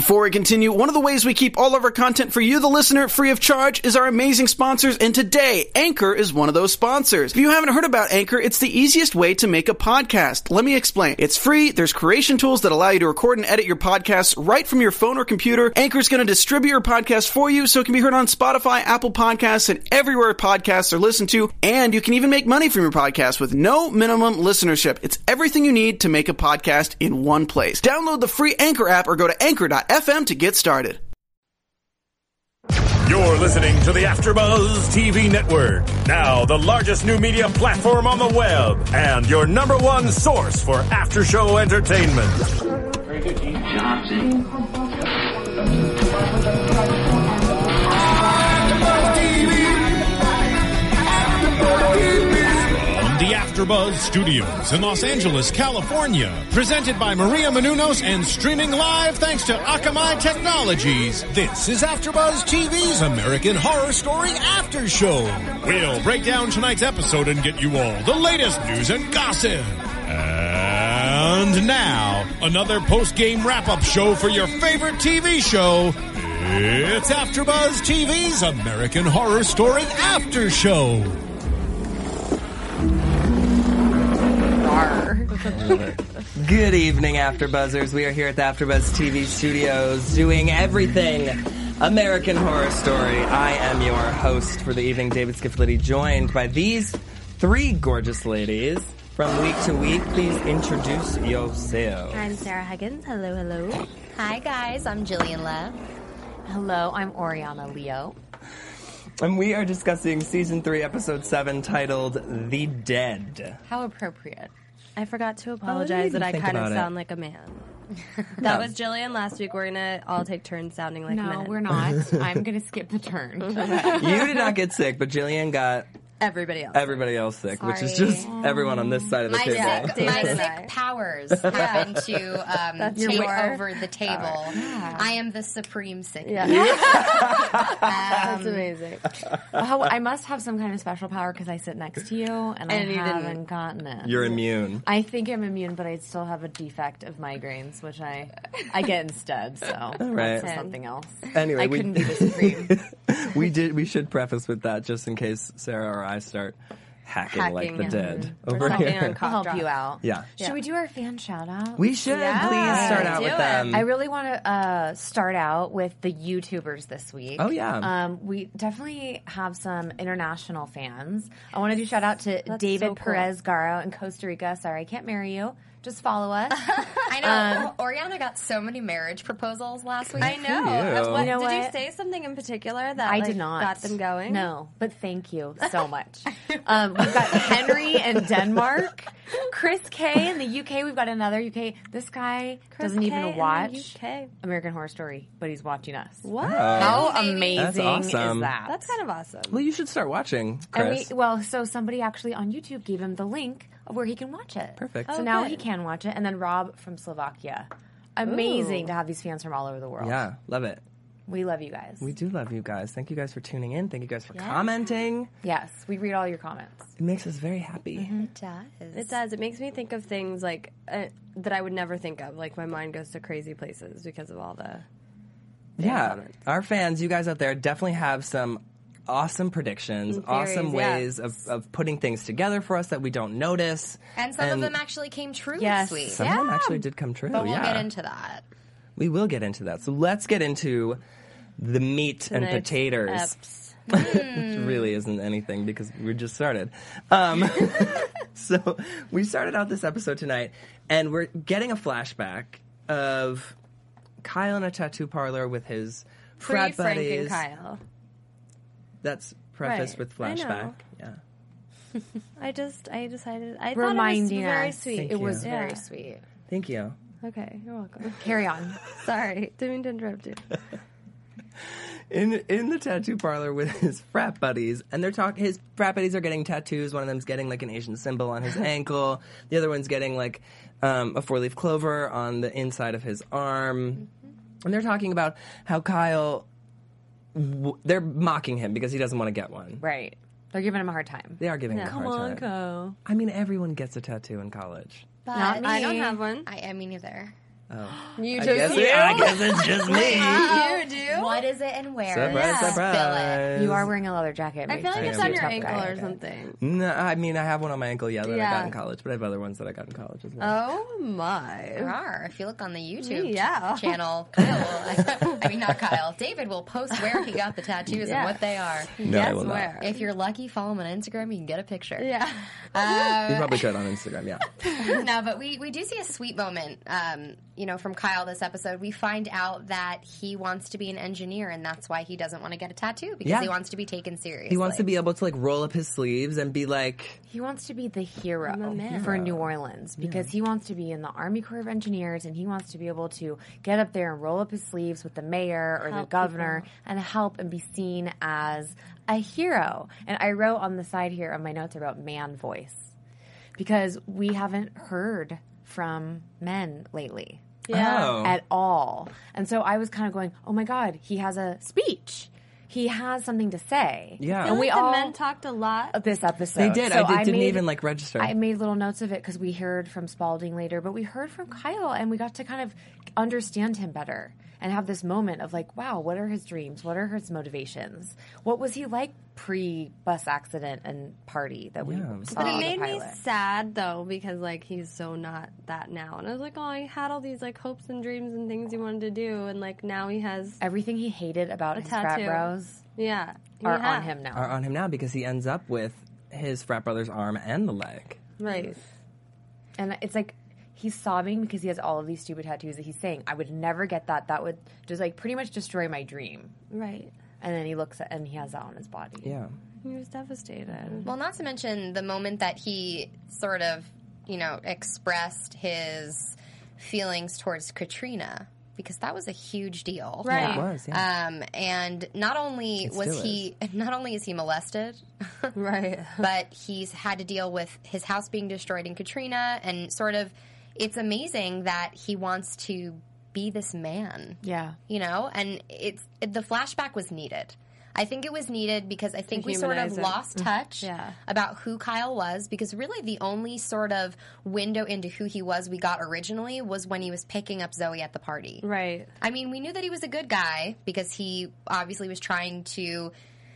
Before we continue, one of the ways we keep all of our content for you, the listener, free of charge is our amazing sponsors, and today, Anchor is one of those sponsors. If you haven't heard about Anchor, it's the easiest way to make a podcast. Let me explain. It's free, there's creation tools that allow you to record and edit your podcasts right from your phone or computer. Anchor's going to distribute your podcast for you so it can be heard on Spotify, Apple Podcasts, and everywhere podcasts are listened to, and you can even make money from your podcast with no minimum listenership. It's everything you need to make a podcast in one place. Download the free Anchor app or go to anchor.fm to get started. You're listening to the AfterBuzz TV Network, now the largest new media platform on the web and your number one source for after-show entertainment. Very good, Dean Johnson. The AfterBuzz Studios in Los Angeles, California. Presented by Maria Menounos and streaming live thanks to Akamai Technologies. This is AfterBuzz TV's American Horror Story After Show. We'll break down tonight's episode and get you all the latest news and gossip. And now, another post-game wrap-up show for your favorite TV show. It's AfterBuzz TV's American Horror Story After Show. Good evening, AfterBuzzers. We are here at the AfterBuzz TV studios doing everything American Horror Story. I am your host for the evening, David Skiflity, joined by these three gorgeous ladies from week to week. Please introduce yourselves. I'm Sarah Huggins. Hello, hello. Hi, guys. I'm Jillian Love. Hello, I'm Oriana Leo. And we are discussing Season 3, Episode 7, titled The Dead. How appropriate. I forgot to apologize that I kind of sound like a man. That was Jillian last week. We're going to all take turns sounding like men. No, we're not. I'm going to skip the turn. You did not get sick, but Jillian got everybody else sick, Sorry. which is just everyone on this side of the table. My sick powers happen to take over the table. I am the supreme sickness. That's amazing. I must have some kind of special power because I sit next to you, and I haven't gotten it. You're immune. I think I'm immune, but I still have a defect of migraines, which I get instead. So that's something else. Anyway, I couldn't be the supreme. We should preface with that just in case Sarah or I start hacking like the dead over here. I'll help you out. Yeah. Should we do our fan shout out? We should. Please start out with them. I really want to start out with the YouTubers this week. Oh, yeah. We definitely have some international fans. I want to do shout out to David Perez Garo in Costa Rica. Sorry, I can't marry you. Just follow us. I know. Oriana got so many marriage proposals last week. I know. Did you say something in particular that I did not got them going? No, but thank you so much. We've got Henry in Denmark, Chris K in the UK. We've got another UK. This guy doesn't even watch American Horror Story, but he's watching us. What? How amazing is awesome. that? That's kind of awesome. Well, you should start watching, Chris. So somebody actually on YouTube gave him the link of where he can watch it. Perfect. So now he can watch it. And then Rob from Slovakia. Amazing to have these fans from all over the world. Yeah, love it. We love you guys. We do love you guys. Thank you guys for tuning in. Thank you guys for commenting. Yes, we read all your comments. It makes us very happy. It does. It does. It makes me think of things like that I would never think of. Like my mind goes to crazy places because of all the comments. Our fans, you guys out there, definitely have some awesome predictions, awesome ways of putting things together for us that we don't notice. And some of them actually came true Yes. this week. Some of them actually did come true. But we'll get into that. We will get into that. So let's get into the meat and potatoes. Which really isn't anything because we just started. So we started out this episode tonight, and we're getting a flashback of Kyle in a tattoo parlor with his frat Frank buddies. and Kyle. That's prefaced Right. with flashback. Yeah. I decided. I Reminding thought it was very us. sweet. Thank It you. was very sweet. Thank you. Okay, you're welcome. Carry on. Sorry, didn't mean to interrupt you. In the tattoo parlor with his frat buddies, and they're talking. His frat buddies are getting tattoos. One of them's getting like an Asian symbol on his ankle. The other one's getting like a four-leaf clover on the inside of his arm. And they're talking about how Kyle. They're mocking him because he doesn't want to get one. Right. They're giving him a hard time. They are giving him a hard time. Come on, Kyle. I mean, everyone gets a tattoo in college. But Not me. I don't have one. Me neither. You I just guess it's just me. You do? What is it and where? Surprise, Spill surprise. it. You are wearing a leather jacket. I feel like Makes it's you on a your tough ankle guy. or something. No, I mean, I have one on my ankle, that I Yeah. got in college, but I have other ones that I got in college as well. Oh my. Rawr. If you look on the YouTube Yeah. channel, Kyle, I mean not Kyle, David will post where he got the tattoos Yeah. and what they are. No, I Guess will not. where? If you're lucky, follow him on Instagram. You can get a picture. Yeah. You probably could on Instagram, yeah. No, but we do see a sweet moment, from Kyle this episode. We find out that he wants to be an engineer, and that's why he doesn't want to get a tattoo, because Yeah. he wants to be taken seriously. He wants to be able to like roll up his sleeves and be like, He wants to be the hero man. for New Orleans, because he wants to be in the Army Corps of Engineers, and he wants to be able to get up there and roll up his sleeves with the mayor or the Help governor people. and help and be seen as a hero. And I wrote on the side here on my notes about man voice, because we haven't heard from men lately. Yeah. oh. At all. And so I was kind of going, oh my God, he has a speech. He has something to say. Yeah. I And feel we like all the men talked a lot. this episode. They did. So I didn't made- even like register. I made little notes of it because we heard from Spalding later, but we heard from Kyle, and we got to kind of understand him better and have this moment of like, wow, what are his dreams? What are his motivations? What was he like pre-bus accident and party that we saw But it on made the me pilot? sad though, because like he's so not that now, and I was like, oh, he had all these like hopes and dreams and things he wanted to do, and like now he has Everything he hated about his frat tattoo. bros yeah he are has. on him now. are on him now because he ends up with his frat brother's arm and the leg. Right. And it's like he's sobbing because he has all of these stupid tattoos that he's saying, I would never get that. That would just like pretty much destroy my dream. Right. And then he looks at and he has that on his body. Yeah. He was devastated. Well, not to mention the moment that he sort of, expressed his feelings towards Katrina, because that was a huge deal. Right. It was, yeah. And not only is he molested, Right. but he's had to deal with his house being destroyed in Katrina, and sort of, it's amazing that he wants to be this man. Yeah. And the flashback was needed. I think it was needed because I think we sort of humanize him. lost touch Yeah. about who Kyle was, because really the only sort of window into who he was we got originally was when he was picking up Zoe at the party. Right. I mean, we knew that he was a good guy because he obviously was trying to,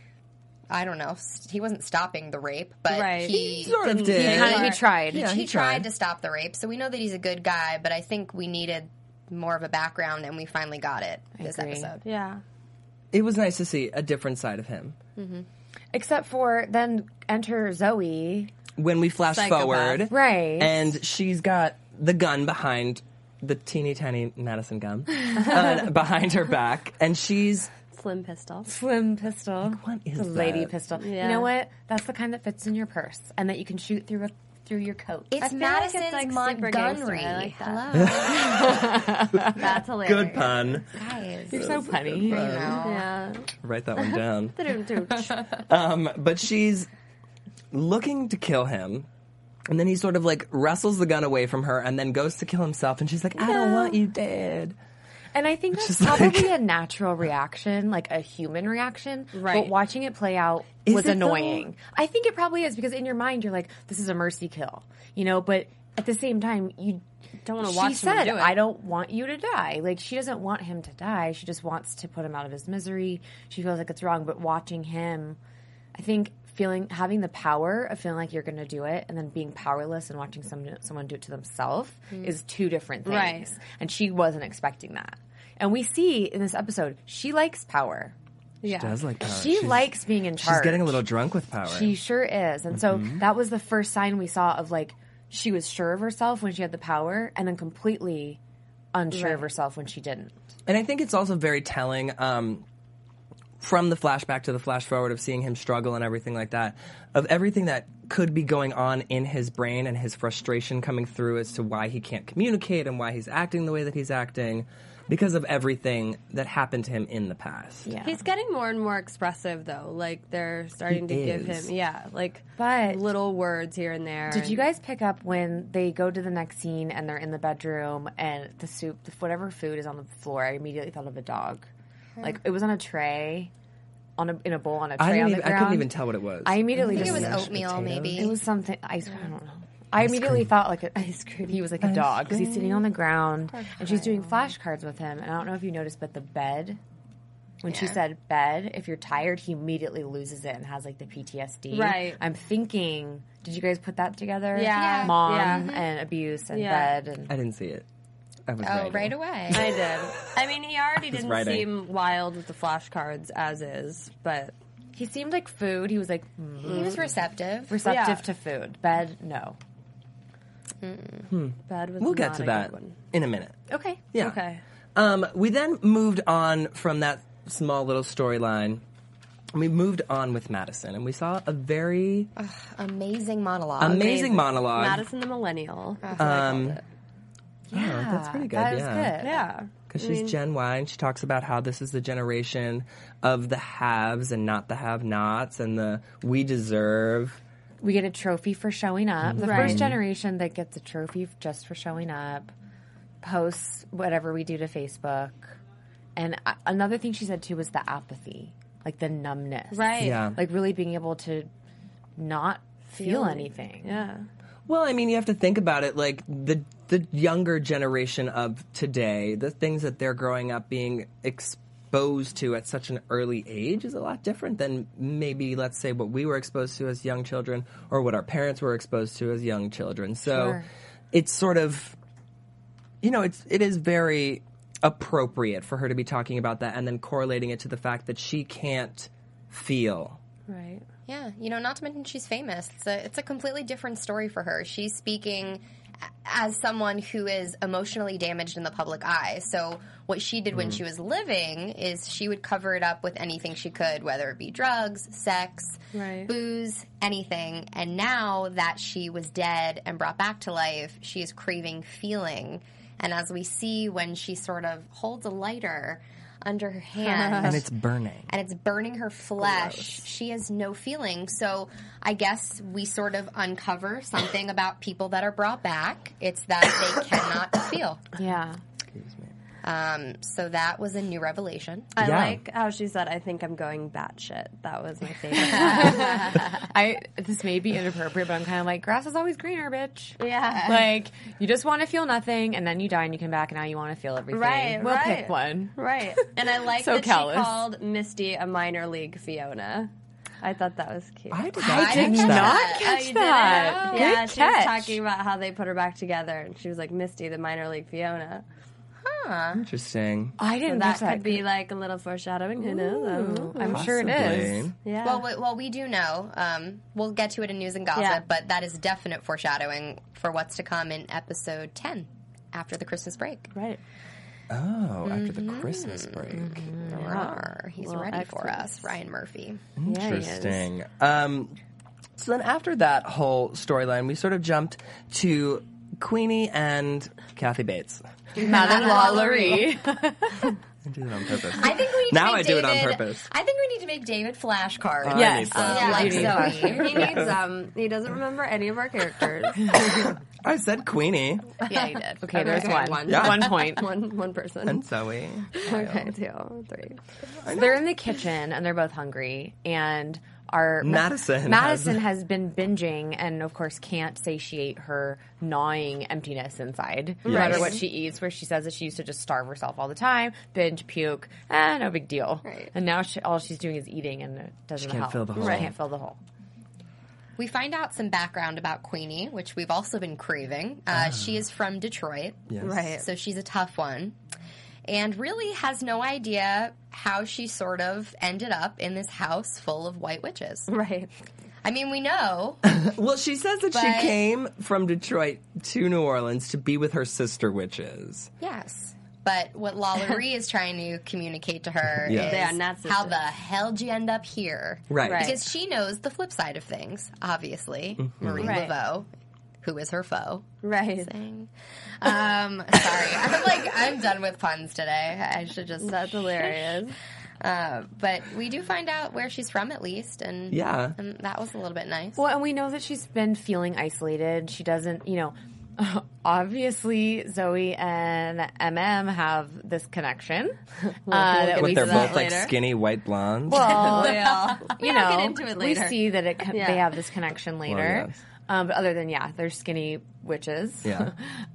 I don't know, he wasn't stopping the rape, but Right. he Sort of did. He tried. Yeah, he he tried tried. to stop the rape, so we know that he's a good guy, but I think we needed more of a background, and we finally got it this agree. episode. Yeah. It was nice to see a different side of him. Except for then enter Zoe. When we flash Psychopath. forward, Right. and she's got the gun behind the teeny tiny Madison gun behind her back, and she's Slim pistol. Slim pistol. what is The lady that? pistol. Yeah. You know what? That's the kind that fits in your purse and that you can shoot through your coat. It's feel like it's, Madison's like, super gangster. Montgomery. I like that. Hello. That's hilarious. Good pun. Guys. You're so funny. Yeah. Write that one down. Doo-doo-doo. But she's looking to kill him, and then he sort of like wrestles the gun away from her, and then goes to kill himself. And she's like, "I don't want you dead." And I think that's Just like- probably a natural reaction, like a human reaction. Right. But watching it play out Is was it, annoying. I think it probably is because in your mind you're like, this is a mercy kill, But at the same time, you Don't wanna watch She someone said, do it. "I don't want you to die." Like she doesn't want him to die. She just wants to put him out of his misery. She feels like it's wrong. But watching him, I think having the power of feeling like you're going to do it, and then being powerless and watching someone do it to themselves is two different things. Right. And she wasn't expecting that. And we see in this episode, she likes power. Yeah. Does like power. She likes being in charge. She's getting a little drunk with power. She sure is. And so that was the first sign we saw of like she was sure of herself when she had the power, and then completely unsure of herself when she didn't. And I think it's also very telling from the flashback to the flash forward of seeing him struggle and everything like that, of everything that could be going on in his brain and his frustration coming through as to why he can't communicate and why he's acting the way that he's acting because of everything that happened to him in the past. Yeah. He's getting more and more expressive, though. Like, they're starting to give is. him, But little words here and there. did you guys pick up when they go to the next scene and they're in the bedroom and the soup, whatever food is on the floor? I immediately thought of a dog. Like it was on a tray, in a bowl on a tray on the ground. I couldn't even tell what it was. I immediately I think just it was oatmeal, maybe. It was something. I don't know. I immediately thought like he was like a dog because he's sitting on the ground and she's doing flashcards with him. And I don't know if you noticed, but the bed, when she said bed, if you're tired, he immediately loses it and has like the PTSD. Right. I'm thinking, did you guys put that together? Yeah. Mom and abuse and bed. And I didn't see it. I was right away. I did. I mean, he already didn't seem wild with the flashcards as is, but he seemed like food. He was like, he was receptive. To food. Bed, no. bed was We'll not get to a that good one. in a minute. Okay. Yeah. Okay. We then moved on from that small little storyline. We moved on with Madison, and we saw a very Amazing monologue. amazing monologue. Madison the Millennial. That's what I called it. Yeah, that's pretty good. That was yeah. good. Yeah. Because she's Gen Y, and she talks about how this is the generation of the haves and not the have-nots, and the we deserve. We get a trophy for showing up. The first generation that gets a trophy just for showing up, posts whatever we do to Facebook. And another thing she said, too, was the apathy, like the numbness. Right. Yeah. Like really being able to not feel anything. Yeah. Well, I mean, you have to think about it. Like the younger generation of today, the things that they're growing up being exposed to at such an early age is a lot different than maybe, let's say, what we were exposed to as young children or what our parents were exposed to as young children. So it's sort of, it is very appropriate for her to be talking about that and then correlating it to the fact that she can't feel. Right. Yeah, not to mention she's famous. It's a completely different story for her. She's speaking as someone who is emotionally damaged in the public eye. So what she did when she was living is she would cover it up with anything she could, whether it be drugs, sex, booze, anything. And now that she was dead and brought back to life, she is craving feeling. And as we see when she sort of holds a lighter under her hand. And it's burning. And it's burning her flesh. Gross. She has no feeling. So I guess we sort of uncover something about people that are brought back. It's that they cannot feel. Yeah. Excuse me. So that was a new revelation. I like how she said, I think I'm going batshit. That was my favorite. This may be inappropriate, but I'm kind of like, grass is always greener, bitch. Yeah. Like, you just want to feel nothing, and then you die and you come back, and now you want to feel everything. Right, We'll pick one. Right. And I like So that callous. she called Misty a minor league Fiona. I thought that was cute. I did not catch that. Oh, yeah, Good she was catch. talking about how they put her back together, and she was like, Misty, the minor league Fiona. Interesting. I didn't So know that could be like a little foreshadowing. Who knows? I'm sure it is. Yeah. Well, we do know. We'll get to it in news and gossip, but that is definite foreshadowing for what's to come in episode 10 after the Christmas break. Right. Oh, after the Christmas break. He's ready for us, Ryan Murphy. Interesting. So then after that whole storyline, we sort of jumped to Queenie and Kathy Bates. Madame LaLaurie. I do it on purpose. I think we need Now to I make do it David, on purpose. I think we need to make David flashcards. Yes. Like Zoe. He needs he doesn't remember any of our characters. I said Queenie Yeah, he did. Okay, there's one. Yeah. 1 point. one person. and Zoe. Okay, 2, 3. So they're in the kitchen, and they're both hungry, and our Madison has been binging and of course can't satiate her gnawing emptiness inside no matter what she eats, where she says that she used to just starve herself all the time, binge, puke, no big deal. Right. And now all she's doing is eating, and it doesn't can't help. fill the hole. She can't fill the hole. We find out some background about Queenie, which we've also been craving. She is from Detroit. Yes. Right. So she's a tough one. And really has no idea how she sort of ended up in this house full of white witches. Right. I mean, we know. Well, she says that she came from Detroit to New Orleans to be with her sister witches. Yes. But what LaLaurie is trying to communicate to her Yeah. They are is not how sisters. the hell did you end up here? Right. Because she knows the flip side of things, obviously. Marie Right. Laveau, who is her foe. Right. Sorry. I'm done with puns today. I should just... That's hilarious. But we do find out where she's from, at least, and that was a little bit nice. Well, and we know that she's been feeling isolated. She doesn't, obviously Zoe and MM have this connection. That But we they're see both like later. skinny white blondes. Well, Yeah. you We'll know, get into it later. we see that Yeah. they have this connection later. Well, yes. But other than, they're skinny witches. Yeah.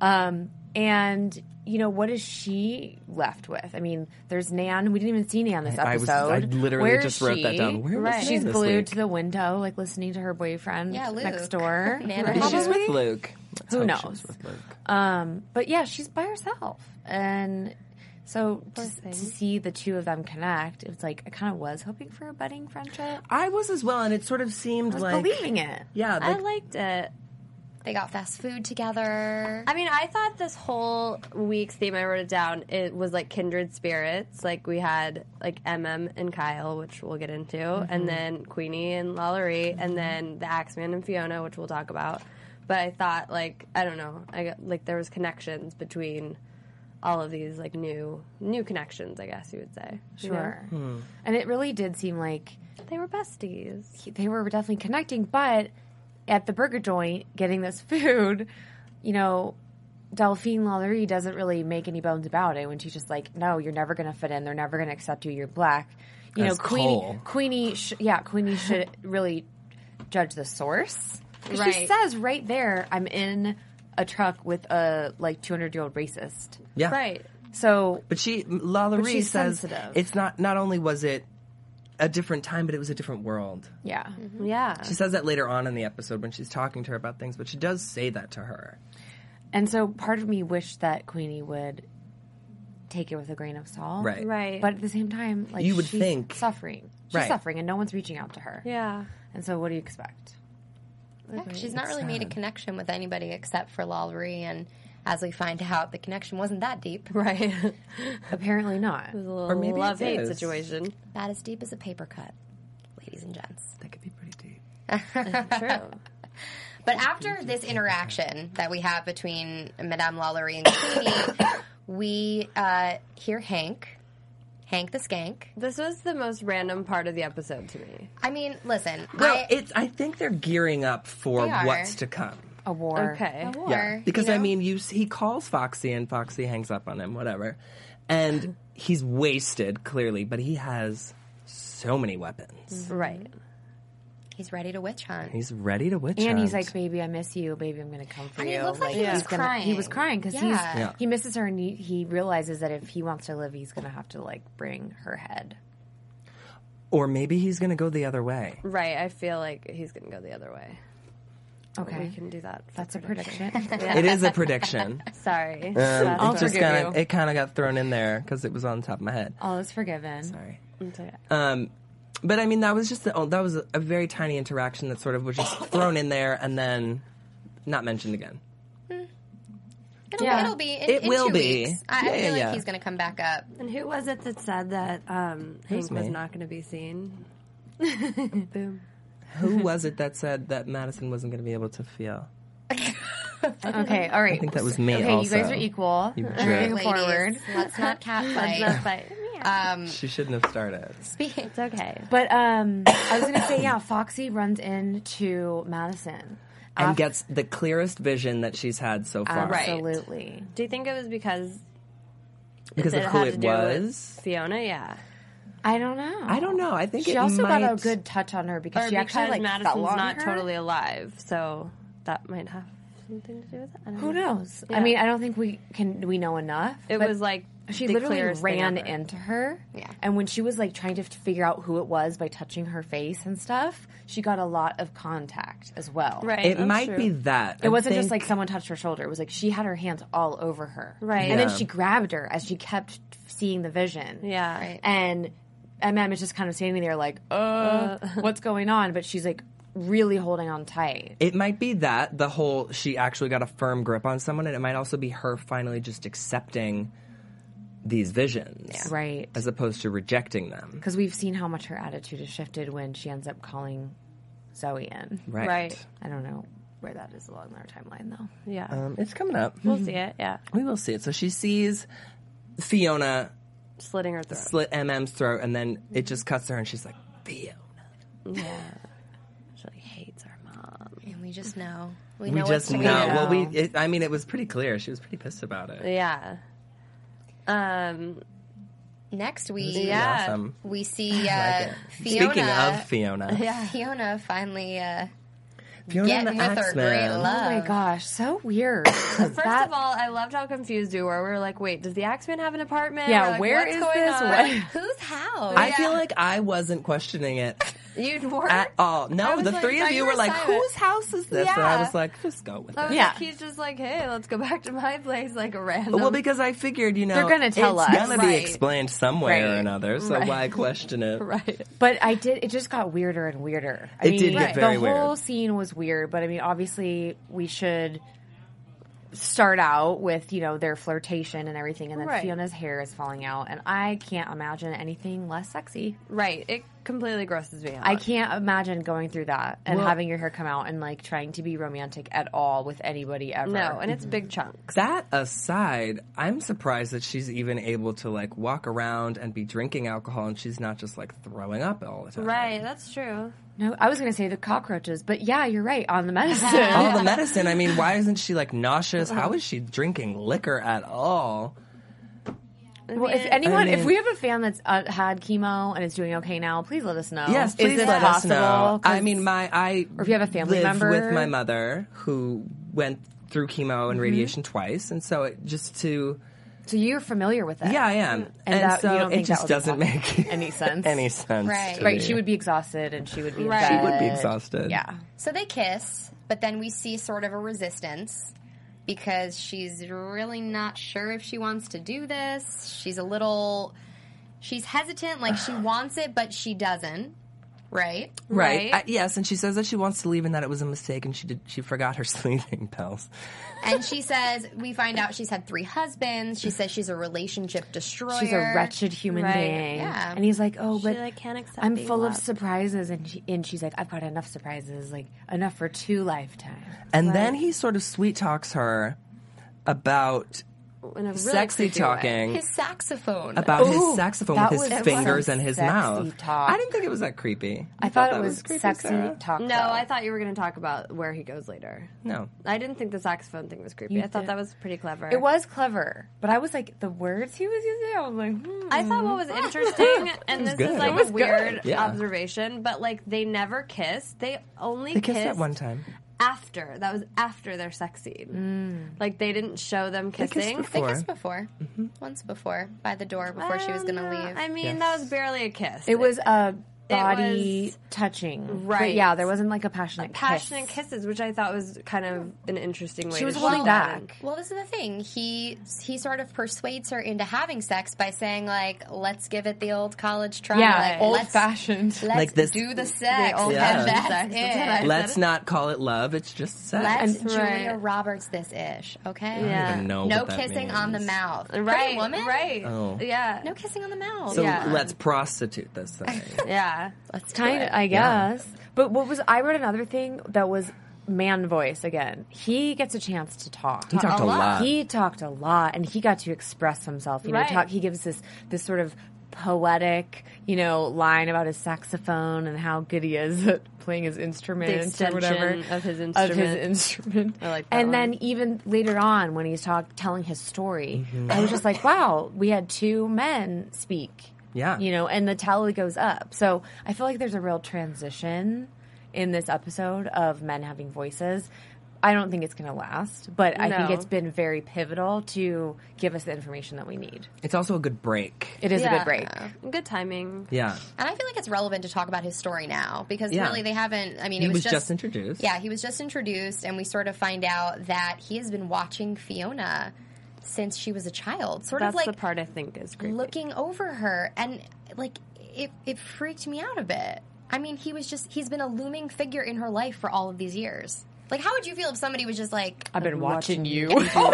And, what is she left with? I mean, there's Nan. We didn't even see Nan this episode. I literally just wrote that down. Where was She's Nan this glued week? to the window, like listening to her boyfriend Luke. next door. Maybe she's with Luke. Let's Who hope knows? she's with Luke. But yeah, she's by herself. And so to see the two of them connect, it's like, I kind of was hoping for a budding friendship. I was as well, and it sort of seemed I was like... believing it. Yeah. I liked it. They got fast food together. I mean, I thought this whole week's theme, I wrote it down, it was like kindred spirits. Like, we had, like, MM and Kyle, which we'll get into, and then Queenie and Lalaurie, and then the Axeman and Fiona, which we'll talk about. But I thought, like, I don't know, there was connections between all of these, like, new connections, I guess you would say. Sure. And it really did seem like They were besties. they were definitely connecting, but at the burger joint getting this food, Delphine Lalaurie doesn't really make any bones about it when she's just like, no, you're never going to fit in. They're never going to accept you. You're black. As Queenie should really judge the source. Right. She says right there, I'm in a truck with a 200-year-old racist. Yeah. Right. So, But Lalaurie she's says sensitive. it's not only was it a different time, but it was a different world. yeah. Yeah. She says that later on in the episode when she's talking to her about things, but she does say that to her. And so part of me wished that Queenie would take it with a grain of salt. Right. Right. But at the same time, You would she's think- suffering. She's Right. suffering, and no one's reaching out to her. Yeah. And so, what do you expect? Yeah, she's not really made a connection with anybody except for Lalaurie, and as we find out, the connection wasn't that deep. Right. Apparently not. It was a little Or maybe it love-hate is. situation. About as deep as a paper cut, ladies and gents. That could be pretty deep. True. But after this interaction that we have between Madame Lalaurie and Queenie, we hear Hank the skank. This was the most random part of the episode to me. I mean, listen. Well, I think they're gearing up for They are. what's to come. A war. Okay. a war, Yeah, because you know? I mean, he calls Foxy, and Foxy hangs up on him, whatever, and he's wasted clearly, but he has so many weapons. Right. He's ready to witch hunt. He's ready to witch And hunt. he's like, "Baby, I miss you. Baby, I'm going to come for And you." he looks like he was crying. He was crying because Yeah. he misses her, and he realizes that if he wants to live, he's going to have to bring her head. or maybe he's going to go the other way. Right. I feel like he's going to go the other way. Okay, We can do that. for that's a prediction. It is a prediction. Sorry. I'll It just forgive kind you. of it kind of got thrown in there because it was on top of my head. All is forgiven. Sorry. It's okay. But I mean, that was just that was a very tiny interaction that sort of was just thrown in there and then not mentioned again. It'll be. It In will 2 be. weeks. I Yeah, feel yeah. like he's going to come back up. And who was it that said that Hank was me. not going to be seen? Boom. Who was it that said that Madison wasn't going to be able to feel? Okay, all right. I think that was me. Okay, also. you guys are equal. You Moving jerk. Ladies, forward. let's not catfight. Let's fight. She shouldn't have started. Speaking. It's okay. But I was going to say, yeah, Foxy runs into Madison. And gets the clearest vision that she's had so far. Absolutely. Do you think it was because Because of it who had it to do with was. Fiona? Yeah. I don't know. I don't know. I think She it also might... got a good touch on her because Or she because actually Madison's fell on not her. totally alive, so that might have something to do with it. I don't Who know. knows? Yeah. I mean, I don't think we know enough. It but was like she the literally clearest thing ran ever. into her. Yeah. And when she was trying to figure out who it was by touching her face and stuff, she got a lot of contact as well. Right. It that's might true. be that. It wasn't just think- someone touched her shoulder. It was she had her hands all over her. Right. And then Yeah. she grabbed her as she kept seeing the vision. Yeah. Right. And MM is just kind of standing there what's going on? But she's really holding on tight. It might be that, the whole she actually got a firm grip on someone, and it might also be her finally just accepting these visions. Right. As opposed to rejecting them. Because we've seen how much her attitude has shifted when she ends up calling Zoe in. Right. Right. I don't know where that is along our timeline, though. Yeah. It's coming up. We'll see it. Yeah. We will see it. So she sees Fiona Slitting her throat. slit MM's throat, and then it just cuts her, and she's like, Fiona. Yeah. She hates her mom. And we just know. We We know just what's know. to Well, come. it was pretty clear. She was pretty pissed about it. Yeah. Next we Yeah. Awesome. we see Like it. Fiona. Speaking of Fiona. Fiona finally Fiona and getting the with her great Axeman. love. Oh my gosh, so weird. First of all, I loved how confused we were. We were like, wait, does the Axeman have an apartment? Yeah, We're like, where what's is going this? on? What- Whose house? I feel like I wasn't questioning it You weren't? at all. I No, was the like, three no, of you you were were like, silent. whose house is this? And I Yeah. was like, just go with I it. was Yeah. like, he's just like, hey, let's go back to my place, like a random. Well, because I figured, They're gonna tell it's us. gonna be Right. explained some way or Right. another, so Right. why question it? right. But it just got weirder and weirder. It did get very The whole weird. scene was weird, but I mean, obviously, we should start out with, their flirtation and everything, and then Right. Fiona's hair is falling out, and I can't imagine anything less sexy. Right. It completely grosses me out. I can't imagine going through that and Well- having your hair come out and, like, trying to be romantic at all with anybody ever. No, and it's big chunks. That aside, I'm surprised that she's even able to like walk around and be drinking alcohol and she's not just like throwing up all the time. Right, that's true. No, I was going to say the cockroaches, but yeah, you're right, on the medicine. All the medicine. I mean, why isn't she like nauseous? How is she drinking liquor at all? Well, if mean- we have a fan that's had chemo and is doing okay now, please let us know. Yes, Is please this let us know. possible? 'Cause- I mean, Or if you have a family live member. with my mother who went through chemo and radiation twice, and so so you're familiar with it. yeah, I am, And that- so you don't it think that just would be doesn't make any sense? any sense. Right. to Right, me. she would be exhausted and she would be in Right. She bed. would be exhausted. Yeah. So they kiss, but then we see sort of a resistance because she's really not sure if she wants to do this. She's hesitant, like she wants it, but she doesn't. Right? Right. Yes, and she says that she wants to leave and that it was a mistake and she forgot her sleeping pills. And she says, we find out she's had 3 husbands. She says she's a relationship destroyer. She's a wretched human Right. being. Yeah. And he's like, oh, She, but like, can't accept I'm being full of loved. surprises. And she's like, I've got enough surprises, like enough for 2 lifetimes. And then he sort of sweet talks her about In a really sexy creepy way. talking His saxophone. about Ooh, his saxophone that with his was fingers some and his sexy mouth. talk. I didn't think it was that creepy. I thought that it was creepy, sexy Sarah. talk. No, though. I thought you were going to talk about where he goes later. No. I didn't think the saxophone thing was creepy. You I thought did. that was pretty clever. It was clever, but I was like, the words he was using, I was like, I thought what was interesting, and this good. is like It was a weird good. Yeah. observation, but like they never kissed. They only They kissed at one time. after. That was after their sex scene. Like they didn't show them kissed kissing. before. They kissed before. Once before. By the door before she was going to leave. I mean, Yes. that was barely a kiss. it was a It body was- touching. Right. But yeah, there wasn't like a passionate passionate kiss. kisses, which I thought was kind of an interesting way. She was to holding show that. back. Well, this is the thing. He sort of persuades her into having sex by saying, like, let's give it the old college try. Yeah, like, old let's- fashioned. Let's Like this- do the sex. old Yeah. And that's fashioned sex. That's what it. Let's not call it love. It's just sex. Let's And- Julia Right. Roberts this-ish, okay? Yeah. I don't even know No what that kissing on the means. mouth. Pretty Right, woman? right. Oh. Yeah. No kissing on the mouth. So Yeah. let's prostitute this thing. Yeah. Let's Kind do of, it. I guess. But I wrote another thing that was man voice again. He gets a chance to talk. He talked a lot. He talked a lot, and he got to express himself. You know, Right. he gives this sort of poetic, line about his saxophone and how good he is at playing his instrument The or whatever extension of his instrument. I like that and one. then even later on when he's telling his story, Mm-hmm. I was just like, wow, we had 2 men speak. Yeah. And the tally goes up. So I feel like there's a real transition in this episode of men having voices. I don't think it's going to last, but I think No. it's been very pivotal to give us the information that we need. It's also a good break. It is a Yeah. good break. Good timing. Yeah. And I feel like it's relevant to talk about his story now because Yeah. really they haven't. I mean, He it was was just introduced. Yeah, he was just introduced, and we sort of find out that he has been watching Fiona since she was a child, sort That's of like the part I think is creepy. looking over her, and like it freaked me out a bit. I mean, he's been a looming figure in her life for all of these years. Like, how would you feel if somebody was just like, I've been watching you.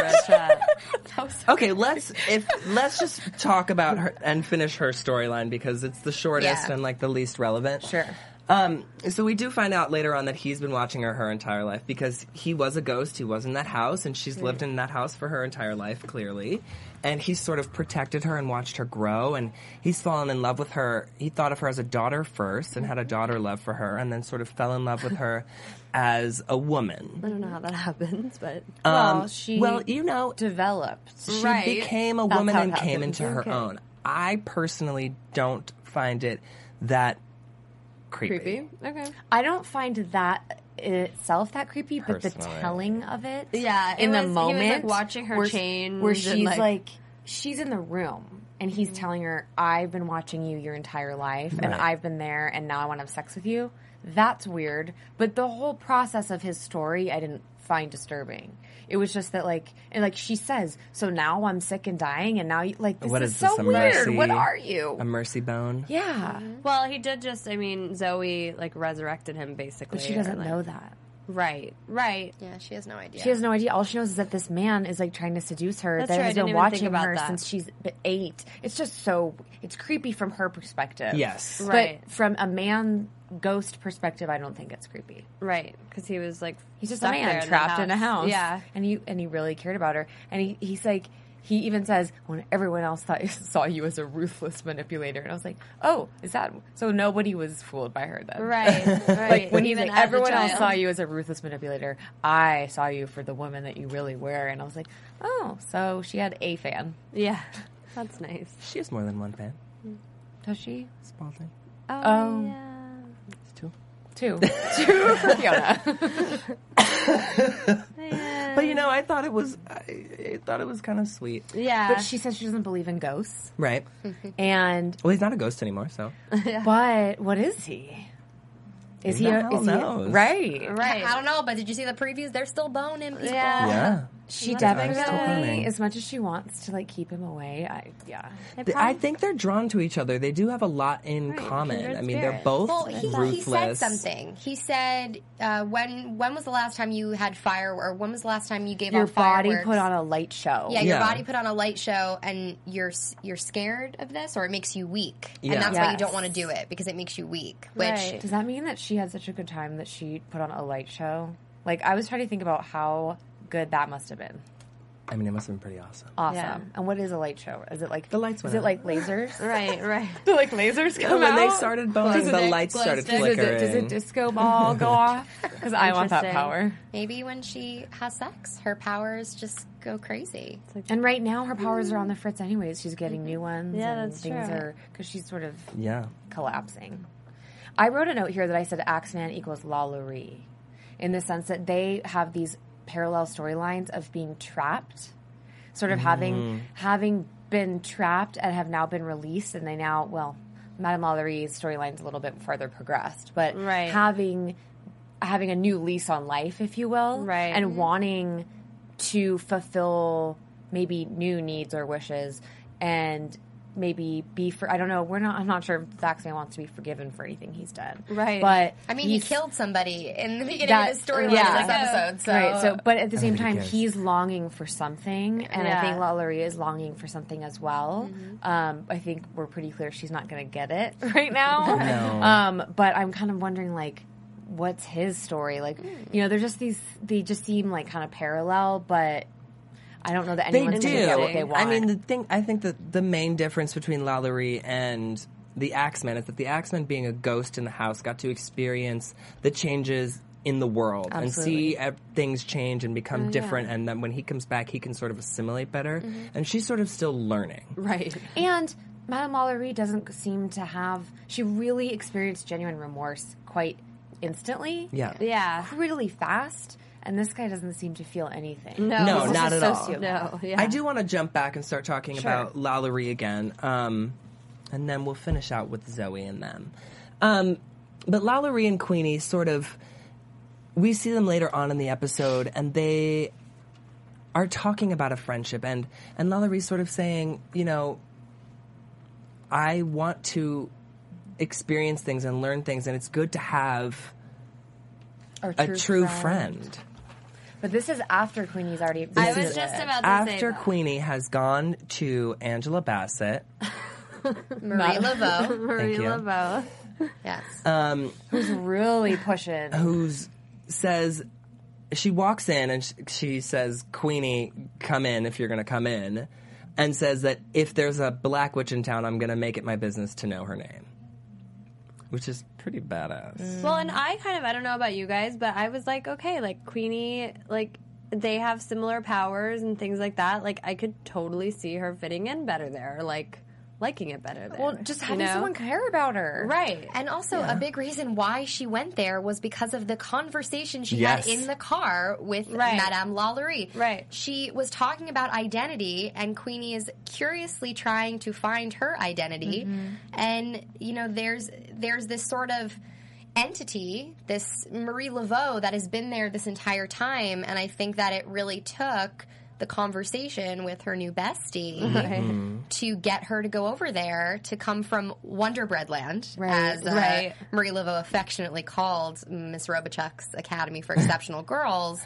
Okay, let's just talk about her and finish her storyline because it's the shortest Yeah. and like the least relevant. Sure. So we do find out later on that he's been watching her entire life because he was a ghost. He was in that house, and she's lived in that house for her entire life, clearly. And he's sort of protected her and watched her grow, and he's fallen in love with her. He thought of her as a daughter first and had a daughter love for her, and then sort of fell in love with her as a woman. I don't know how that happens, but She Well, you know, developed. she Right. became a That's woman how it and came happens. into her Okay. own. I personally don't find it that creepy. creepy. Okay. I don't find that in itself that creepy, but the Personally. telling of it, Yeah, in the he was, moment, like, watching her change, where and, she's like- she's in the room, and he's telling her, "I've been watching you your entire life, and Right. I've been there, and now I want to have sex with you." That's weird, but the whole process of his story, I didn't find disturbing. It was just that, and she says, "So now I'm sick and dying, and now you this What is is so this, a weird. mercy- What are you?" A mercy bone? Yeah, Well, he did just. I mean, Zoe resurrected him basically, but she doesn't or, know that. Right. Yeah, she has no idea. She has no idea. All she knows is that this man is trying to seduce her. That's that true. I has didn't been even think watching about her that. since she's 8. It's just it's creepy from her perspective. Yes. Right. But from a man ghost perspective, I don't think it's creepy. Right, because he was He's just stuck a there man in trapped the in a house. Yeah. and he really cared about her. And he's like, he even says, when everyone else saw you as a ruthless manipulator, and I was like, oh, is that so? Nobody was fooled by her then, Right. Right. When he's Even like, as a everyone else child. saw you as a ruthless manipulator. I saw you for the woman that you really were. And I was like, oh, so she had a fan. Yeah, that's nice. She has more than one fan. Does she? Spalding. Oh. yeah. It's 2. 2. 2 for Fiona. But I thought it was kind of sweet. Yeah. But she says she doesn't believe in ghosts. Right. And, Well, he's not a ghost anymore, so. but what is he? Is Who he the a, hell is he a, knows? right? Right. I don't know, but did you see the previews? They're still boning people. Yeah. Yeah. She That's still definitely, funny. as much as she wants to keep him away, I think they're drawn to each other. They do have a lot in common. kindred I mean, they're spirits. both Well, ruthless. he said something. He said, when was the last time you had fire, or when was the last time you gave your off body fireworks? put on a light show. Yeah, your Yeah. body put on a light show, and you're scared of this, or it makes you weak, Yeah. and that's why you Yes. don't want to do it because it makes you weak. Which Right. Does that mean that she had such a good time that she put on a light show? I was trying to think about how good that must have been. I mean, it must have been pretty awesome. Awesome. Yeah. And what is a light show? Is it The lights Is went it out. like lasers? Right. Right. Do lasers come When out? they started boning, the lights started flickering. Does a disco ball go off? Because I want that Interesting. power. maybe when she has sex, her powers just go crazy. And right now, her powers are on the fritz anyways. She's getting new ones. Yeah, and that's things true. are because she's sort of Yeah. collapsing. I wrote a note here that I said Axeman equals LaLaurie, in the sense that they have these parallel storylines of being trapped, sort of having been trapped and have now been released, and they now, Madame LaLaurie's storyline's a little bit further progressed, but Right. having a new lease on life, if you will, Right. and wanting to fulfill maybe new needs or wishes, and maybe I don't know. I'm not sure if Axeman wants to be forgiven for anything he's done. Right. But I mean, he he's- killed somebody in the beginning that- of the storyline yeah. of this episode. So, Right. So, but at the same think he time, cares. he's longing for something, and I Yeah. think LaLaurie is longing for something as well. I think we're pretty clear she's not going to get it right now. No. But I'm kind of wondering, what's his story? They're just they just seem kind of parallel, but I don't know that They anyone's do. going to get what they want. I mean, I think that the main difference between LaLaurie and the Axeman is that the Axeman, being a ghost in the house, got to experience the changes in the world Absolutely. and see things change and become different. And then when he comes back, he can sort of assimilate better. And she's sort of still learning. Right. And Madame LaLaurie doesn't seem to have. She really experienced genuine remorse quite instantly. Yeah. Yeah. Really fast. And this guy doesn't seem to feel anything. No. No, He's not just at a all. sociopath. No. Yeah. I do want to jump back and start talking Sure. about LaLaurie again, and then we'll finish out with Zoe and them. But LaLaurie and Queenie we see them later on in the episode, and they are talking about a friendship, and LaLaurie's sort of saying, I want to experience things and learn things, and it's good to have a true friend. But this is after Queenie's already. I this was is just it. about to say After that. Queenie has gone to Angela Bassett, Marie Laveau. Marie Thank you. Laveau. Yes. Who's really pushing. says, she walks in and she says, Queenie, come in if you're going to come in, and says that if there's a black witch in town, I'm going to make it my business to know her name. Which is pretty badass. Well, and I don't know about you guys, but I was like, okay, Queenie, they have similar powers and things like that. I could totally see her fitting in better there. liking it better there. Well, just having someone care about her. Right. And also a big reason why she went there was because of the conversation she had in the car with Madame Lalaurie. Right. She was talking about identity, and Queenie is curiously trying to find her identity. And, you know, there's this sort of entity, this Marie Laveau, that has been there this entire time, and I think that it really took the conversation with her new bestie to get her to go over there, to come from Wonder Bread Land, as Marie Laveau affectionately called Miss Robichuk's Academy for Exceptional Girls,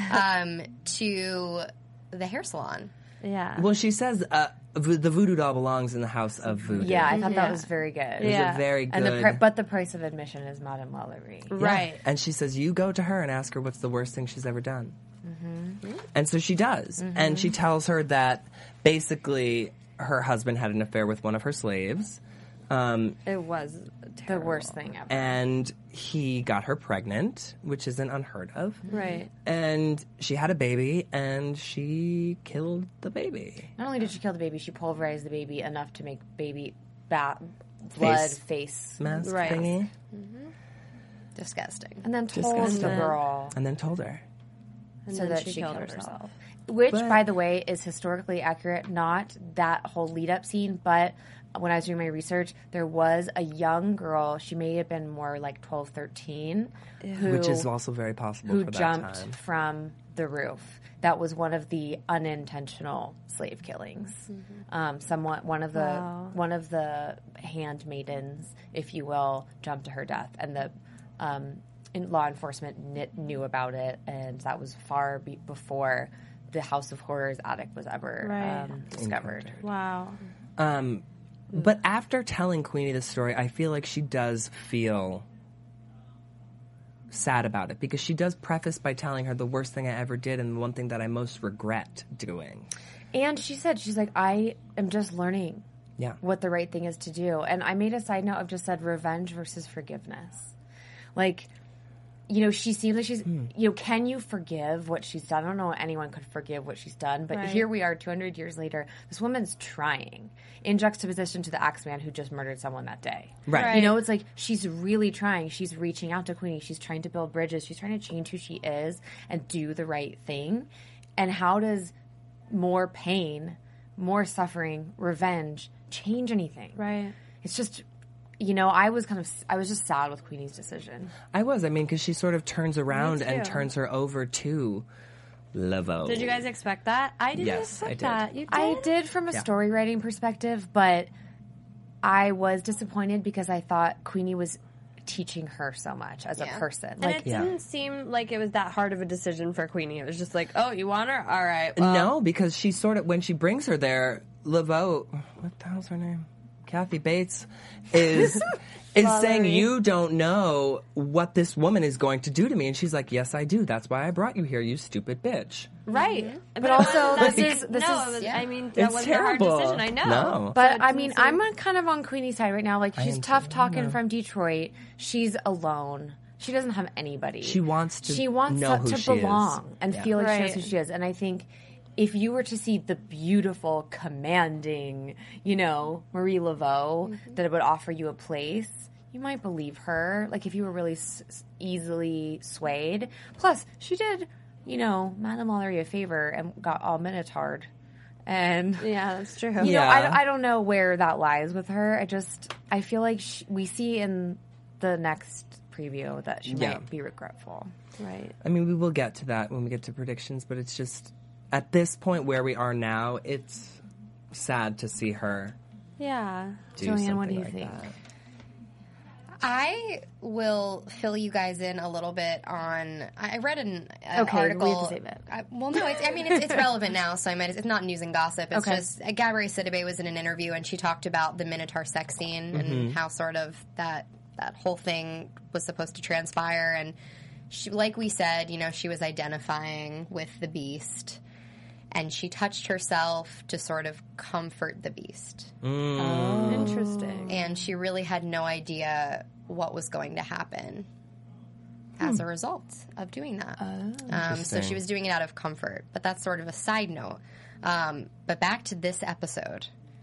to the hair salon. Yeah. Well, she says the voodoo doll belongs in the house of voodoo. Yeah, I thought that was very good. It was a very good. And but the price of admission is Madame Lalaurie. Right. And she says, you go to her and ask her what's the worst thing she's ever done. And so she does. And she tells her that basically her husband had an affair with one of her slaves. It was the worst thing ever. And he got her pregnant, which isn't unheard of. Right. And she had a baby, and she killed the baby. Not only did she kill the baby, she pulverized the baby enough to make baby blood face mask thingy. Disgusting. And then told the girl. And then told her. And so that she killed herself. Which, by the way, is historically accurate. Not that whole lead-up scene, but when I was doing my research, there was a young girl. She may have been more like 12, 13. Which is also very possible for that time. Who jumped from the roof. That was one of the unintentional slave killings. One of the handmaidens, if you will, jumped to her death. And the law enforcement knew about it, and that was far before the House of Horrors attic was ever discovered. Wow. But after telling Queenie the story, I feel like she does feel sad about it, because she does preface by telling her the worst thing I ever did and the one thing that I most regret doing. And she's like, I am just learning what the right thing is to do. And I made a side note of just said revenge versus forgiveness. Like, you know, she seems like she's, you know, can you forgive what she's done? I don't know if anyone could forgive what she's done, but here we are 200 years later. This woman's trying, in juxtaposition to the Axeman who just murdered someone that day. Right. You know, it's like she's really trying. She's reaching out to Queenie. She's trying to build bridges. She's trying to change who she is and do the right thing. And how does more pain, more suffering, revenge change anything? Right. It's just... You know, I was just sad with Queenie's decision. I was. I mean, because she sort of turns around and turns her over to Laveau. Did you guys expect that? I didn't expect that. You did? I did from a story writing perspective, but I was disappointed because I thought Queenie was teaching her so much as a person. And it didn't seem like it was that hard of a decision for Queenie. It was just like, oh, you want her? All right. Well. No, because she sort of, when she brings her there, Laveau, what the hell's her name? Kathy Bates is saying, you don't know what this woman is going to do to me. And she's like, yes, I do. That's why I brought you here, you stupid bitch. Right. But also, this is I mean, that wasn't a hard decision, I know. No. But, I mean, I'm kind of on Queenie's side right now. Like, she's tough talking from Detroit. She's alone. She doesn't have anybody. She wants to belong and feel like she knows who she is. And I think... if you were to see the beautiful, commanding, you know, Marie Laveau that would offer you a place, you might believe her. Like, if you were really easily swayed. Plus, she did, you know, Madame Lalaurie a favor and got all minotard. And yeah, that's true. You know, I don't know where that lies with her. I feel like we see in the next preview that she might be regretful. Right. I mean, we will get to that when we get to predictions, but it's just... at this point where we are now, it's sad to see her. Yeah. Do Joanne, what do you like think? That. I will fill you guys in a little bit on. I read an okay, article. We have to save it. It's relevant now, so it's not news and gossip. It's just Gabrielle Sidibe was in an interview and she talked about the Minotaur sex scene and how sort of that whole thing was supposed to transpire. And she, like we said, you know, she was identifying with the beast. And she touched herself to sort of comfort the beast. Oh, interesting. And she really had no idea what was going to happen as a result of doing that. So she was doing it out of comfort. But that's sort of a side note. But back to this episode.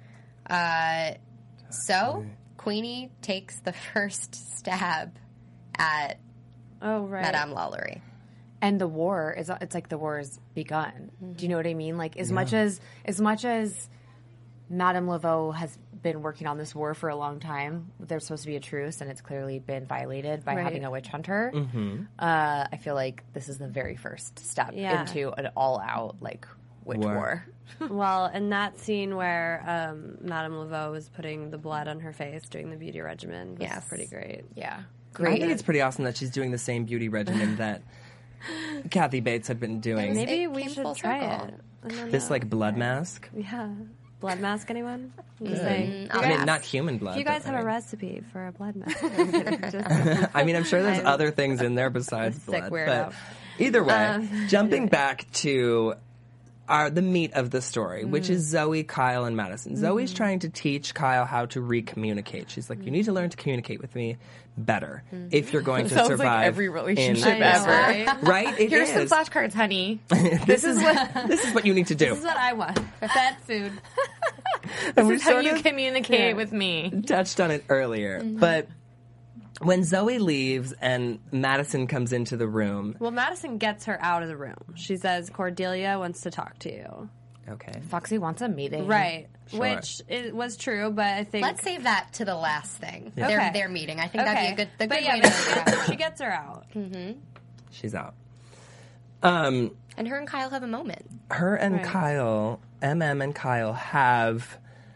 So Queenie takes the first stab at Madame Lalaurie. And the war it's like the war has begun. Do you know what I mean? Like as much as Madame Laveau has been working on this war for a long time, there's supposed to be a truce and it's clearly been violated by having a witch hunter. I feel like this is the very first step into an all-out like witch war. Well, and that scene where Madame Laveau was putting the blood on her face, doing the beauty regimen was pretty great. Yeah. I think it's pretty awesome that she's doing the same beauty regimen that Kathy Bates had been doing. Maybe we should try it. This like blood mask. Yeah. Blood mask, anyone? I'm just saying. I mean, not human blood. If you guys but, have a recipe for a blood mask, I'm kidding. I mean, I'm sure there's other things in there besides blood. Sick weirdo. But either way, jumping back to the meat of the story, which is Zoe, Kyle, and Madison. Zoe's trying to teach Kyle how to re-communicate. She's like, you need to learn to communicate with me better if you're going to Sounds survive. like every relationship know, ever. Right? It Here's is. some flashcards, honey. This is what you need to do. This is what I want. Fat food. And This is how you communicate with me. touched on it earlier. But when Zoe leaves and Madison comes into the room. Well, Madison gets her out of the room. She says, Cordelia wants to talk to you. Okay. Foxy wants a meeting. Right. Sure. Which was true, but I think... Let's save that to the last thing. Okay. Their meeting. I think that'd be a good but way to she gets her out. She's out. And her and Kyle have a moment. Her and Kyle, MM and Kyle have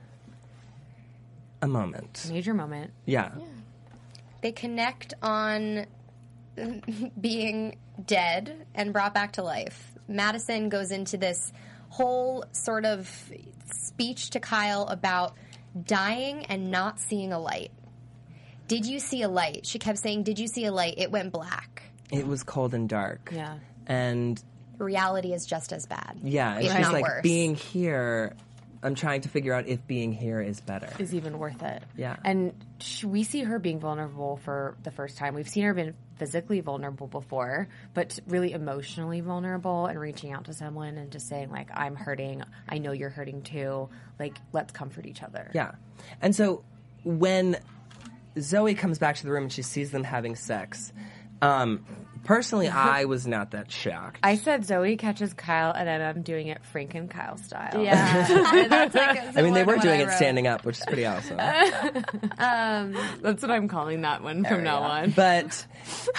a moment. Major moment. Yeah. They connect on being dead and brought back to life. Madison goes into this whole sort of speech to Kyle about dying and not seeing a light. Did you see a light? She kept saying, did you see a light? It went black. It was cold and dark. Yeah. And reality is just as bad. yeah, if she's not like, worse. being here, I'm trying to figure out if being here is better. Is even worth it. Yeah. And we see her being vulnerable for the first time. We've seen her been physically vulnerable before, but really emotionally vulnerable and reaching out to someone and just saying, like, I'm hurting. I know you're hurting too. Like, let's comfort each other. Yeah. And so when Zoe comes back to the room and she sees them having sex, personally, I was not that shocked. I said Zoe catches Kyle and I'm doing it Frank and Kyle style. Yeah. That's like I mean, they were doing it standing up, which is pretty awesome. That's what I'm calling that one from now on. But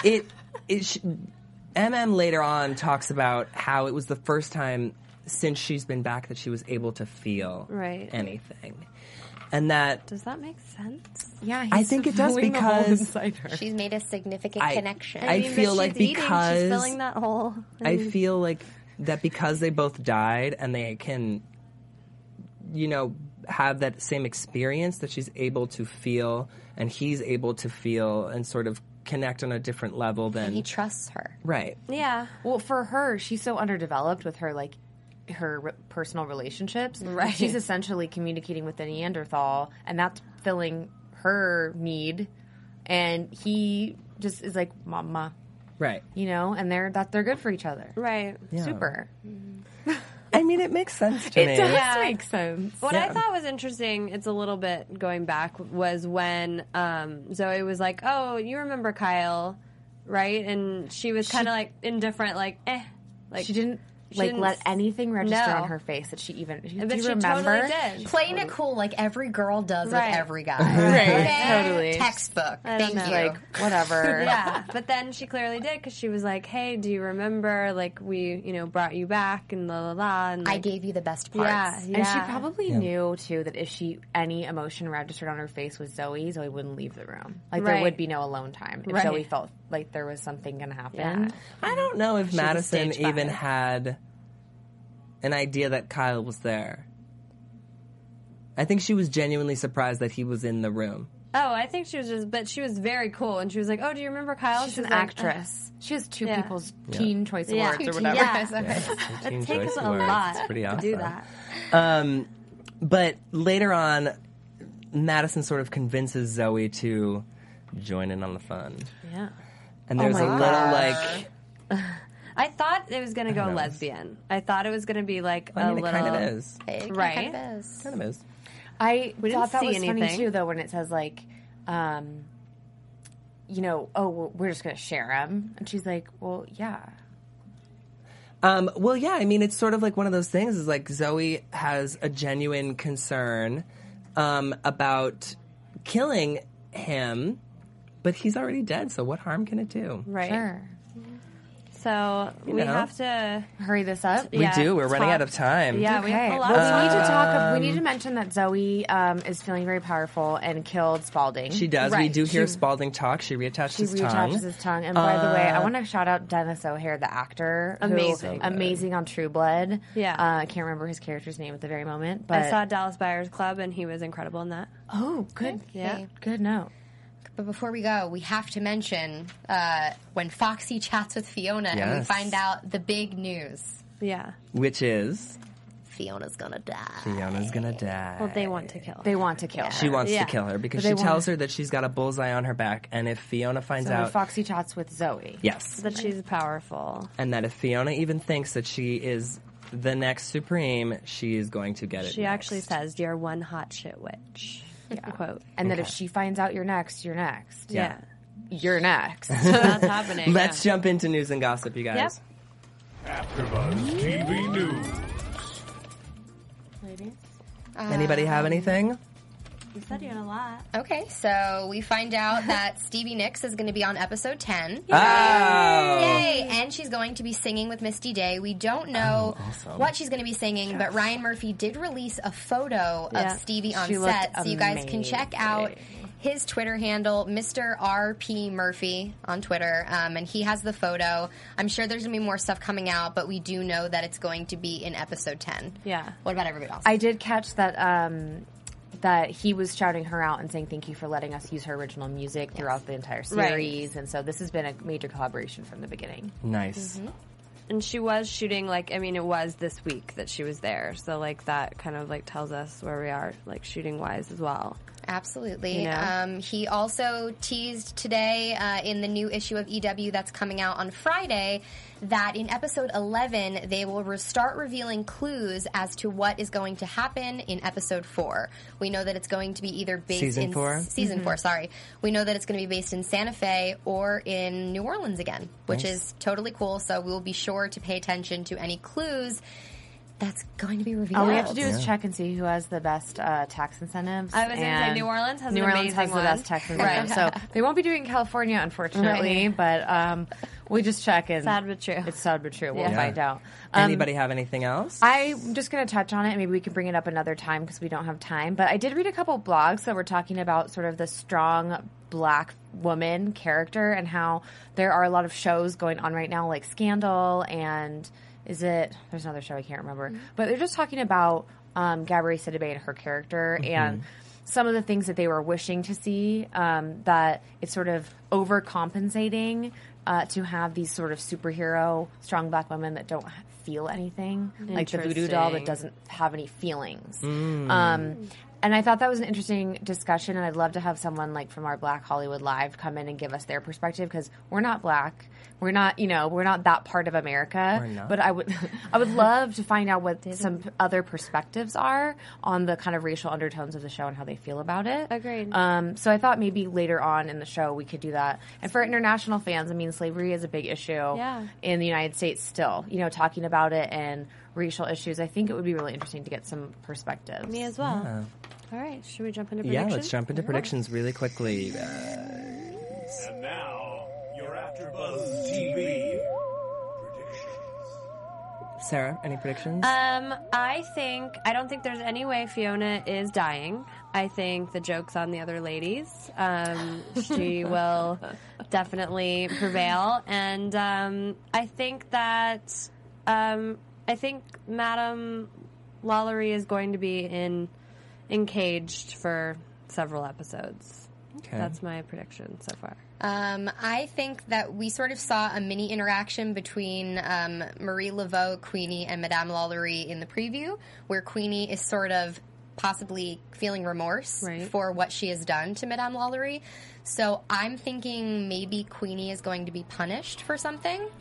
MM later on talks about how it was the first time since she's been back that she was able to feel anything. And that... Does that make sense? Yeah, I think it does because... She's made a significant connection. I feel like because... she's filling that hole. I feel like that because they both died and they can, you know, have that same experience that she's able to feel and he's able to feel and sort of connect on a different level than... And he trusts her. Right. Yeah. Well, for her, she's so underdeveloped with her, like, her personal relationships. Right. She's essentially communicating with the Neanderthal, and that's filling her need. And he just is like, mama. Right. You know, and they're good for each other. Right. Yeah. Super. I mean, it makes sense to me. It does make sense. What I thought was interesting, it's a little bit going back, was when Zoe was like, oh, you remember Kyle, right? And she was kind of like indifferent, like, eh. Like, she didn't let anything register on her face that she even. Do you remember? Totally did. Playing it cool like every girl does with every guy. Right. Totally. Textbook. Thank you. Like, whatever. Yeah, but then she clearly did because she was like, "Hey, do you remember? Like, we, brought you back and la la la." And like, I gave you the best parts. Yeah. And she probably knew too that if any emotion registered on her face with Zoe wouldn't leave the room. Like there would be no alone time if Zoe felt like there was something going to happen. Yeah. I don't know if She's Madison a stage even 5. had an idea that Kyle was there. I think she was genuinely surprised that he was in the room. Oh, I think she was but she was very cool, and she was like, "Oh, do you remember Kyle?" She's She was an like, actress. She has 2 Yeah. people's Teen Choice Yeah. Awards or whatever. Yeah. Teen It takes Choice a Awards. lot It's pretty to awesome. do that. But later on, Madison sort of convinces Zoe to join in on the fun. Yeah. And there's a little like... I thought it was going to go lesbian. I thought it was going to be like I mean, a it little... kind of is. It Right. kind of is. Kind of is. I We didn't thought that see was funny anything. too, though, when it says like, we're just gonna share him, and she's like, well, yeah. Well, yeah, I mean, it's sort of like one of those things is like Zoe has a genuine concern about killing him, but he's already dead, so what harm can it do? Right. Sure. So we know. have to. Hurry this up. We do. We're running out of time. Yeah, we have a lot. Well, we need to talk. We need to mention that Zoe is feeling very powerful and killed Spalding. She does. We Right. do hear Spalding talk. She reattached his tongue. His tongue. And by the way, I want to shout out Dennis O'Hare, the actor. Amazing. Amazing on True Blood. Yeah. I can't remember his character's name at the very moment. But I saw Dallas Buyers Club, and he was incredible in that. Oh, good. Yeah. Good note. But before we go, we have to mention when Foxy chats with Fiona and we Yes. find out the big news. Yeah. Which is Fiona's gonna die. Fiona's gonna die. Well, they want to kill. They want to kill her. She wants Yeah. to kill her because But she they tells want- her that she's got a bullseye on her back, and if Fiona finds So out, Foxy chats with Zoe. yes, that she's powerful. and that if Fiona even thinks that she is the next Supreme, she is going to get it. She next. actually says, "You're one hot shit witch." Quote. And that if she finds out you're next, you're next. Yeah. You're next. That's happening. Let's jump into news and gossip, you guys. AfterBuzz TV News. Anybody have anything? You said you had a lot. Okay, so we find out that Stevie Nicks is going to be on episode 10. Oh, Yay! And she's going to be singing with Misty Day. We don't know awesome. what she's going to be singing, but Ryan Murphy did release a photo Yeah. of Stevie on She looked set, so you guys can check out amazing. his Twitter handle, Mr. RP Murphy on Twitter, and he has the photo. I'm sure there's going to be more stuff coming out, but we do know that it's going to be in episode 10. Yeah. What about everybody else? I did catch that that he was shouting her out and saying thank you for letting us use her original music throughout the entire series. And so this has been a major collaboration from the beginning. nice. And she was shooting, like, I mean, it was this week that she was there. So, like, that kind of, like, tells us where we are, like, shooting-wise as well. Absolutely. You know? He also teased today in the new issue of EW that's coming out on Friday that in episode 11 they will start revealing clues as to what is going to happen in episode 4. We know that it's going to be either based Season in 4? Season 4, sorry. We know that it's going to be based in Santa Fe or in New Orleans again, which Nice. is totally cool. So we'll be sure to pay attention to any clues that's going to be revealed. All we have to do is check and see who has the best tax incentives. I was going to say and New Orleans has New an Orleans amazing has the one. best tax incentives. So they won't be doing California, unfortunately, but we just check and Sad but true. It's sad but true. We'll Yeah. find out. Anybody have anything else? I'm just going to touch on it. Maybe we can bring it up another time because we don't have time. But I did read a couple blogs that were talking about sort of the strong black woman character and how there are a lot of shows going on right now like Scandal and there's another show I can't remember. But they're just talking about Gabourey Sidibe and her character and some of the things that they were wishing to see, that it's sort of overcompensating to have these sort of superhero strong black women that don't feel anything, like the voodoo doll that doesn't have any feelings. And I thought that was an interesting discussion, and I'd love to have someone like from our Black Hollywood Live come in and give us their perspective because we're not black, we're not that part of America. We're not. But I would love to find out what some other perspectives are on the kind of racial undertones of the show and how they feel about it. Agreed. So I thought maybe later on in the show we could do that. And for international fans, I mean, slavery is a big issue in the United States still. Talking about it and racial issues, I think it would be really interesting to get some perspectives. Me as well. Yeah. All right, should we jump into Yeah, predictions? let's jump into predictions really quickly. And now, your AfterBuzz TV predictions. Sarah, any predictions? I don't think there's any way Fiona is dying. I think the joke's on the other ladies. She will definitely prevail. And I think that Madame Lalaurie is going to be encaged for several episodes. Okay. That's my prediction so far. I think that we sort of saw a mini interaction between Marie Laveau, Queenie, and Madame Lalaurie in the preview, where Queenie is sort of possibly feeling remorse for what she has done to Madame Lalaurie. So I'm thinking maybe Queenie is going to be punished for something.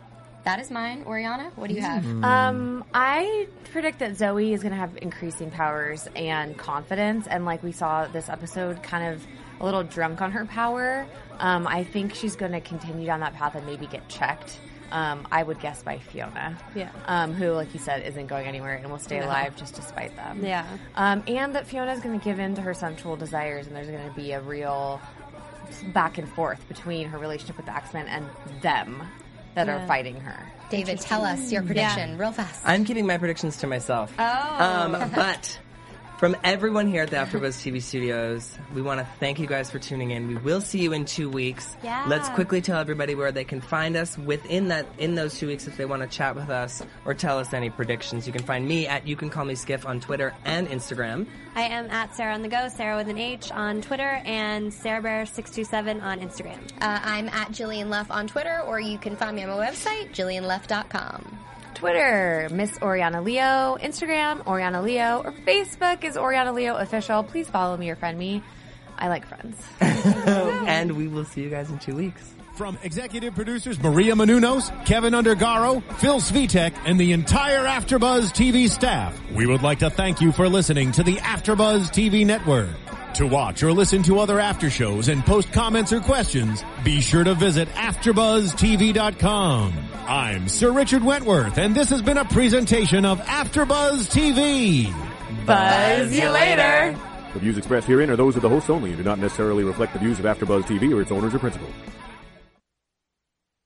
That is mine. Oriana, what do you have? I predict that Zoe is going to have increasing powers and confidence, and like we saw this episode, kind of a little drunk on her power. I think she's going to continue down that path and maybe get checked. I would guess by Fiona. Yeah. Who, like you said, isn't going anywhere and will stay alive just to spite them. Yeah. And that Fiona's going to give in to her sensual desires, and there's going to be a real back and forth between her relationship with the X-Men and them that are fighting her. David, tell us your prediction real fast. I'm keeping my predictions to myself. Oh. But from everyone here at the AfterBuzz TV studios, we want to thank you guys for tuning in. We will see you in 2 weeks. Yeah. Let's quickly tell everybody where they can find us in those 2 weeks if they want to chat with us or tell us any predictions. You can find me at You Can Call Me Skiff on Twitter and Instagram. I am at Sarah on the Go, Sarah with an H on Twitter, and SarahBear627 on Instagram. I'm at Jillian Leff on Twitter, or you can find me on my website, JillianLeff.com. Twitter, Miss Oriana Leo. Instagram, Oriana Leo. Or Facebook is Oriana Leo Official. Please follow me or friend me. I like friends. And we will see you guys in 2 weeks. From executive producers Maria Menounos, Kevin Undergaro, Phil Svitek, and the entire AfterBuzz TV staff, we would like to thank you for listening to the AfterBuzz TV network. To watch or listen to other after shows and post comments or questions, be sure to visit AfterBuzzTV.com. I'm Sir Richard Wentworth, and this has been a presentation of AfterBuzz TV. Buzz you later. The views expressed herein are those of the hosts only and do not necessarily reflect the views of AfterBuzz TV or its owners or principals.